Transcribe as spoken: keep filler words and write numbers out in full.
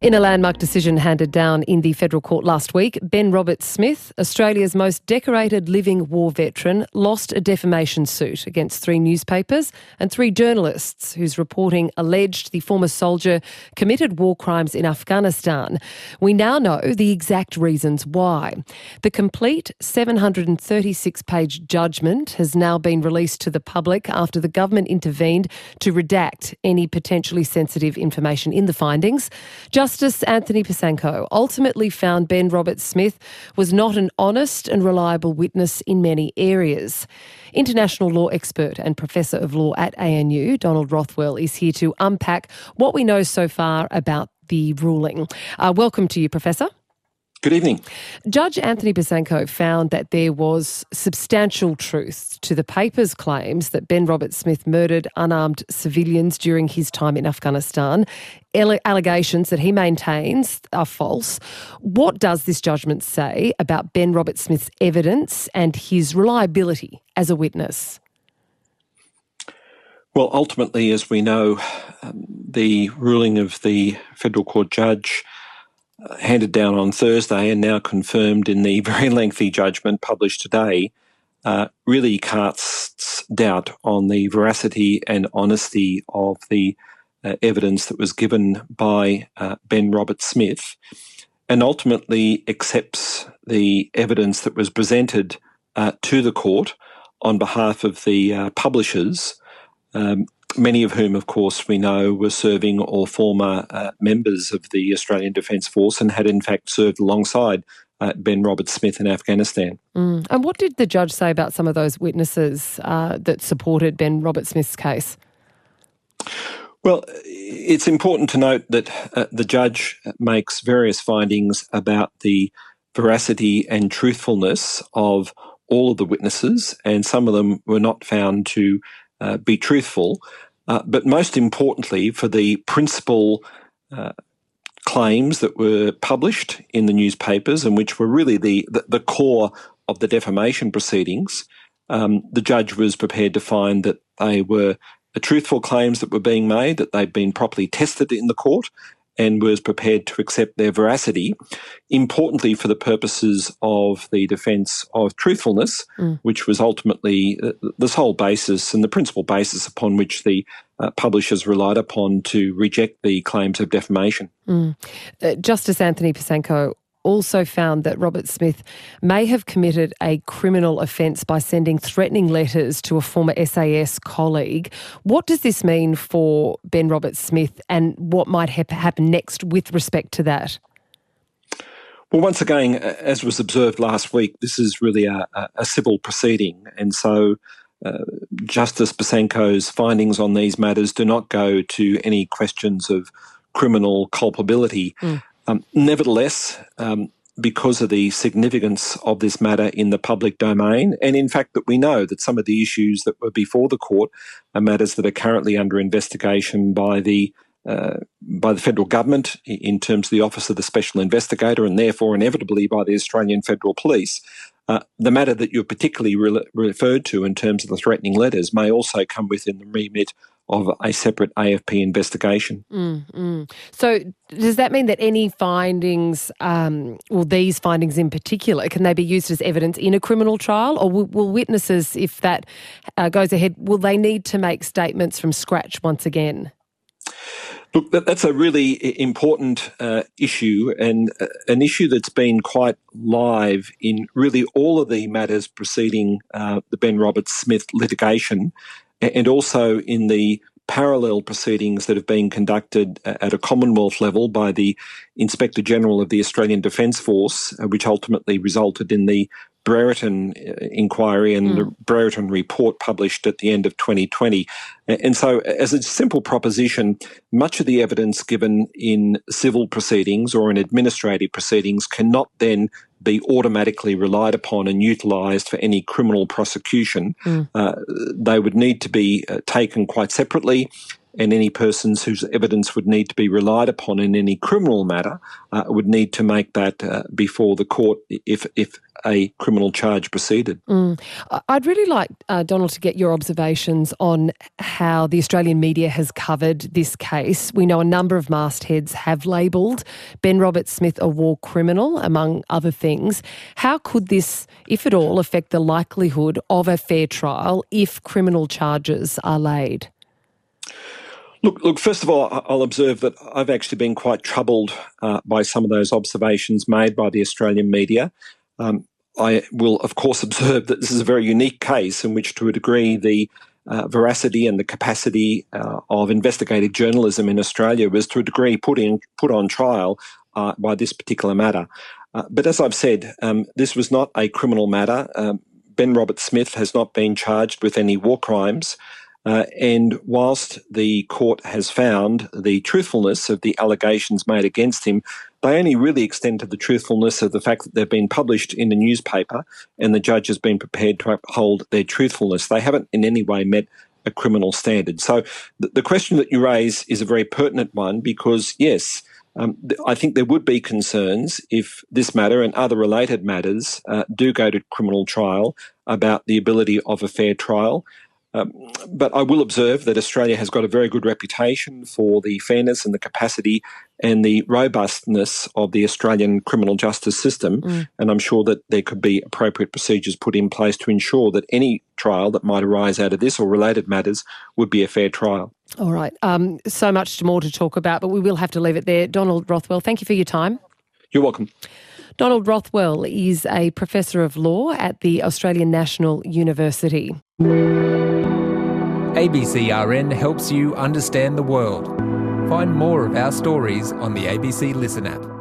In a landmark decision handed down in the federal court last week, Ben Roberts-Smith, Australia's most decorated living war veteran, lost a defamation suit against three newspapers and three journalists whose reporting alleged the former soldier committed war crimes in Afghanistan. We now know the exact reasons why. The complete seven hundred thirty-six page judgment has now been released to the public after the government intervened to redact any potentially sensitive information in the findings. Just Justice Anthony Pasanko ultimately found Ben Roberts-Smith was not an honest and reliable witness in many areas. International law expert and Professor of Law at A N U, Donald Rothwell, is here to unpack what we know so far about the ruling. Uh, welcome to you, Professor. Good evening. Judge Anthony Pasanko found that there was substantial truth to the paper's claims that Ben Roberts-Smith murdered unarmed civilians during his time in Afghanistan. Alle- allegations that he maintains are false. What does this judgment say about Ben Roberts-Smith's evidence and his reliability as a witness? Well, ultimately, as we know, um, the ruling of the federal court judge Uh, handed down on Thursday and now confirmed in the very lengthy judgment published today, uh, really casts doubt on the veracity and honesty of the uh, evidence that was given by uh, Ben Roberts-Smith, and ultimately accepts the evidence that was presented uh, to the court on behalf of the uh, publishers, um, many of whom, of course, we know were serving or former uh, members of the Australian Defence Force and had in fact served alongside uh, Ben Roberts-Smith in Afghanistan. Mm. And what did the judge say about some of those witnesses uh, that supported Ben Roberts-Smith's case? Well, it's important to note that uh, the judge makes various findings about the veracity and truthfulness of all of the witnesses, and some of them were not found to uh, be truthful. Uh, but most importantly, for the principal uh, claims that were published in the newspapers and which were really the, the, the core of the defamation proceedings, um, the judge was prepared to find that they were the truthful claims that were being made, that they'd been properly tested in the court, and was prepared to accept their veracity, importantly for the purposes of the defence of truthfulness, mm. which was ultimately the sole basis and the principal basis upon which the uh, publishers relied upon to reject the claims of defamation. Mm. Uh, Justice Anthony Pasanko also found that Roberts-Smith may have committed a criminal offence by sending threatening letters to a former S A S colleague. What does this mean for Ben Roberts-Smith, and what might ha- happen next with respect to that? Well, once again, as was observed last week, this is really a, a civil proceeding, and so uh, Justice Pasanko's findings on these matters do not go to any questions of criminal culpability. Mm. Um, nevertheless, um, because of the significance of this matter in the public domain, and in fact that we know that some of the issues that were before the court are matters that are currently under investigation by the uh, by the federal government in terms of the Office of the Special Investigator, and therefore inevitably by the Australian Federal Police, uh, the matter that you're particularly re- referred to in terms of the threatening letters may also come within the remit of a separate A F P investigation. Mm, mm. So does that mean that any findings, um, well, these findings in particular, can they be used as evidence in a criminal trial, or will, will witnesses, if that uh, goes ahead, will they need to make statements from scratch once again? Look, that, that's a really important uh, issue, and uh, an issue that's been quite live in really all of the matters preceding uh, the Ben Roberts-Smith litigation, and also in the parallel proceedings that have been conducted at a Commonwealth level by the Inspector General of the Australian Defence Force, which ultimately resulted in the Brereton inquiry and mm. the Brereton report published at the end of twenty twenty. And so, as a simple proposition, much of the evidence given in civil proceedings or in administrative proceedings cannot then be automatically relied upon and utilised for any criminal prosecution. Mm. Uh, they would need to be uh, taken quite separately and any persons whose evidence would need to be relied upon in any criminal matter uh, would need to make that uh, before the court if if a criminal charge proceeded. Mm. I'd really like, uh, Donald, to get your observations on how the Australian media has covered this case. We know a number of mastheads have labelled Ben Roberts-Smith a war criminal, among other things. How could this, if at all, affect the likelihood of a fair trial if criminal charges are laid? Look, look. First of all, I'll observe that I've actually been quite troubled uh, by some of those observations made by the Australian media. Um, I will, of course, observe that this is a very unique case in which, to a degree, the uh, veracity and the capacity uh, of investigative journalism in Australia was, to a degree, put in put on trial uh, by this particular matter. Uh, but as I've said, um, this was not a criminal matter. Um, Ben Roberts-Smith has not been charged with any war crimes. Uh, and whilst the court has found the truthfulness of the allegations made against him, they only really extend to the truthfulness of the fact that they've been published in a newspaper and the judge has been prepared to uphold their truthfulness. They haven't in any way met a criminal standard. So the, the question that you raise is a very pertinent one because, yes, um, th- I think there would be concerns if this matter and other related matters uh, do go to criminal trial about the ability of a fair trial. Um, but I will observe that Australia has got a very good reputation for the fairness and the capacity and the robustness of the Australian criminal justice system. Mm. And I'm sure that there could be appropriate procedures put in place to ensure that any trial that might arise out of this or related matters would be a fair trial. All right. Um, so much more to talk about, but we will have to leave it there. Donald Rothwell, thank you for your time. You're welcome. Donald Rothwell is a Professor of Law at the Australian National University. A B C R N helps you understand the world. Find more of our stories on the A B C Listen app.